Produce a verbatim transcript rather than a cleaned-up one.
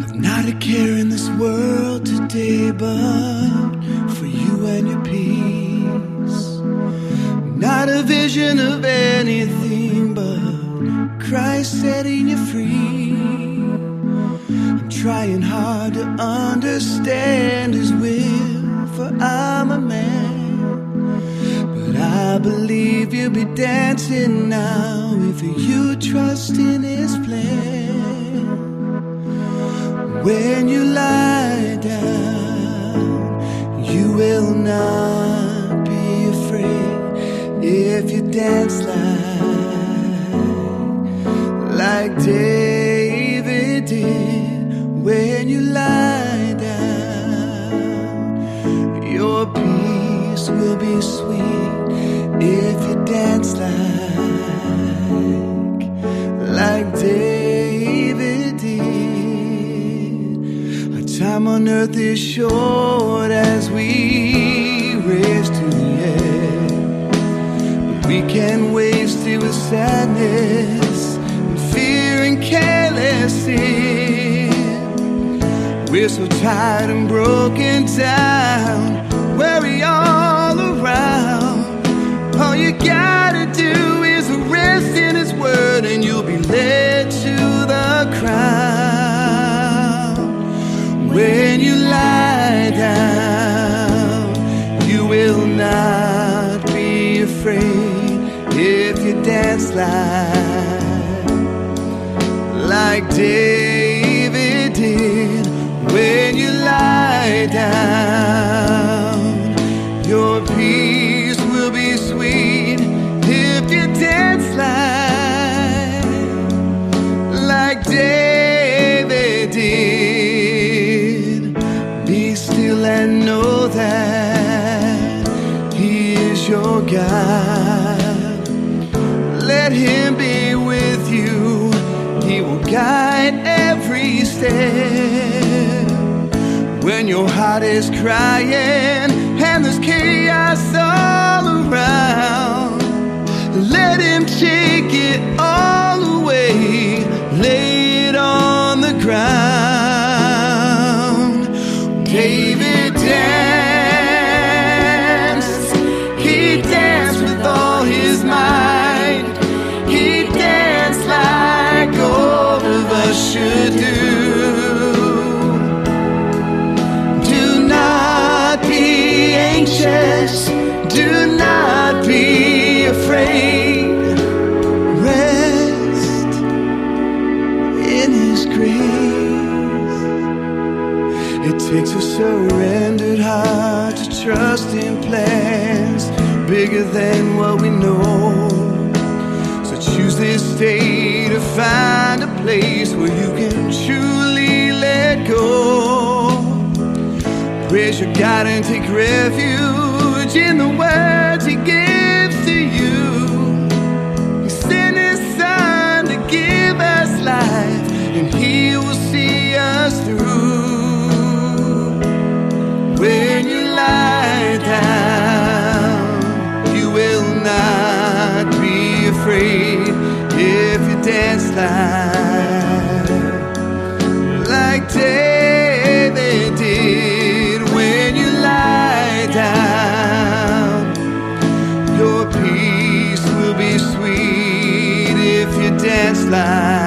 Not a care in this world today, but for you and your peace. Not a vision of anything but Christ setting you free. I'm trying hard to understand His will, for I'm a man, but I believe you'll be dancing now if you trust in His plan. When you lie down, you will not be afraid if you dance like, like David did. When you lie down, your peace will be sweet if you dance like, like David did. Time on earth is short as we race to the end, but we can waste it with sadness and fear and careless sin. We're so tired and broken down, worry all around. All you gotta do is rest in His word, and you'll be led to the crown. When you lie down, you will not be afraid if you dance like, like David did. When you lie down, your peace will be sweet if you dance like, like David did. And know that He is your God. Let Him be with you. He will guide every step. When your heart is crying and there's chaos all around, let Him take it all away. Lay it on the ground. David danced, he danced with all his might. He danced like all of us should do. Do not be anxious, do not be afraid. Rest in His grace. It takes a surrendered heart to trust in plans bigger than what we know. So choose this day to find a place where you can truly let go. Praise your God and take refuge in the words He gives to you. He sent His Son to give us life, and He will see us through. When you lie down, you will not be afraid if you dance like, like David did. When you lie down, your peace will be sweet if you dance like